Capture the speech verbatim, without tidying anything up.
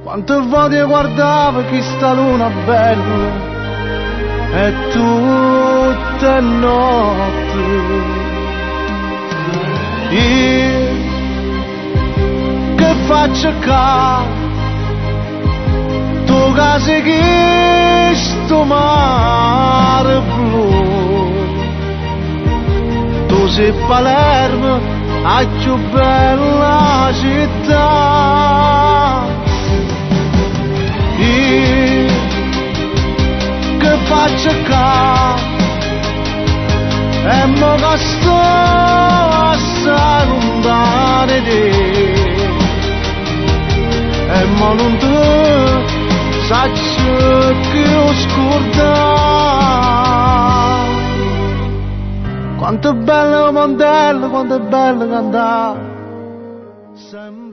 Quante volte guardavo chi sta luna bella e tutte notti io che faccio qua tu casi che sto mare blu tu sei Palermo la più bella città io che faccio qua e mo che sto assai lontano di te e mo non te saccio che ho scordato quanto è bello Mondello, quanto è bello cantare sempre.